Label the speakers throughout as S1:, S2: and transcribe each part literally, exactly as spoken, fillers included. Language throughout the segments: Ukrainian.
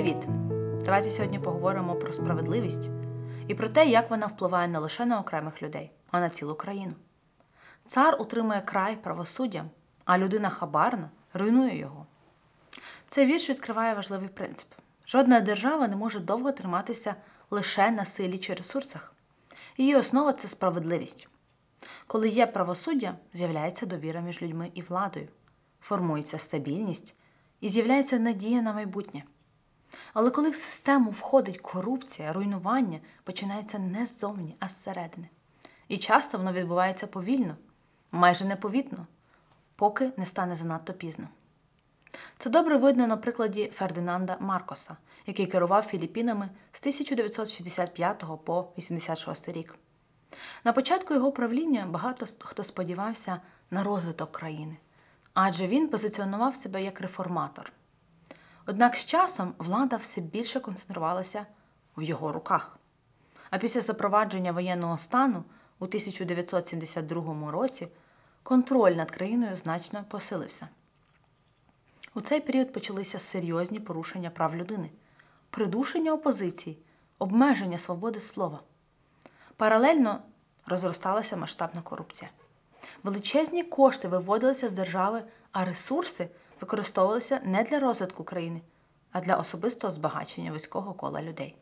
S1: Привіт! Давайте сьогодні поговоримо про справедливість і про те, як вона впливає не лише на окремих людей, а на цілу країну. Цар утримує край правосуддям, а людина хабарна руйнує його. Цей вірш відкриває важливий принцип. Жодна держава не може довго триматися лише на силі чи ресурсах. Її основа – це справедливість. Коли є правосуддя, з'являється довіра між людьми і владою, формується стабільність і з'являється надія на майбутнє. Але коли в систему входить корупція, руйнування починається не ззовні, а зсередини. І часто воно відбувається повільно, майже непомітно, поки не стане занадто пізно. Це добре видно на прикладі Фердинанда Маркоса, який керував Філіппінами з тисяча дев'ятсот шістдесят п'ятого по вісімдесят шостий рік. На початку його правління багато хто сподівався на розвиток країни, адже він позиціонував себе як реформатор. Однак з часом влада все більше концентрувалася в його руках. А після запровадження воєнного стану у тисяча дев'ятсот сімдесят другому році контроль над країною значно посилився. У цей період почалися серйозні порушення прав людини, придушення опозиції, обмеження свободи слова. Паралельно розросталася масштабна корупція. Величезні кошти виводилися з держави, а ресурси використовувалися не для розвитку країни, а для особистого збагачення вузького кола людей.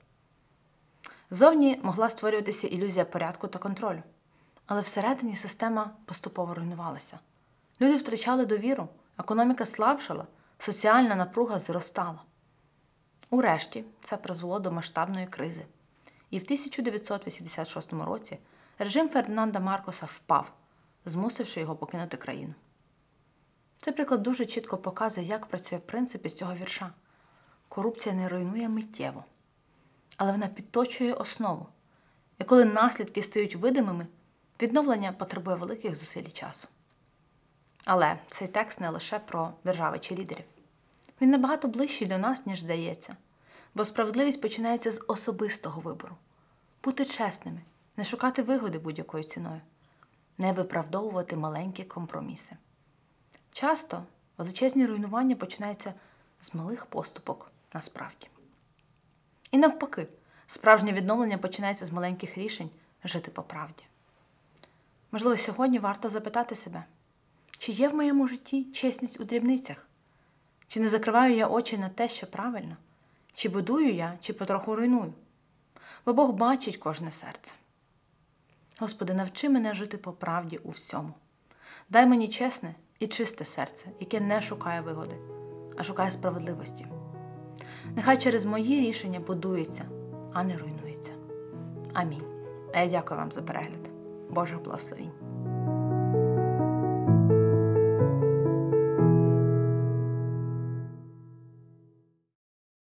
S1: Зовні могла створюватися ілюзія порядку та контролю, але всередині система поступово руйнувалася. Люди втрачали довіру, економіка слабшала, соціальна напруга зростала. Урешті це призвело до масштабної кризи. І в тисяча дев'ятсот вісімдесят шостому році режим Фердинанда Маркоса впав, змусивши його покинути країну. Цей приклад дуже чітко показує, як працює принцип із цього вірша. Корупція не руйнує миттєво, але вона підточує основу. І коли наслідки стають видимими, відновлення потребує великих зусиль і часу. Але цей текст не лише про держави чи лідерів. Він набагато ближчий до нас, ніж здається. Бо справедливість починається з особистого вибору. Бути чесними, не шукати вигоди будь-якою ціною, не виправдовувати маленькі компроміси. Часто величезні руйнування починаються з малих поступок насправді. І навпаки, справжнє відновлення починається з маленьких рішень жити по правді. Можливо, сьогодні варто запитати себе, чи є в моєму житті чесність у дрібницях? Чи не закриваю я очі на те, що правильно? Чи будую я, чи потроху руйную? Бо Бог бачить кожне серце. Господи, навчи мене жити по правді у всьому. Дай мені чесне і чисте серце, яке не шукає вигоди, а шукає справедливості. Нехай через мої рішення будується, а не руйнується. Амінь. А я дякую вам за перегляд. Божих благословінь.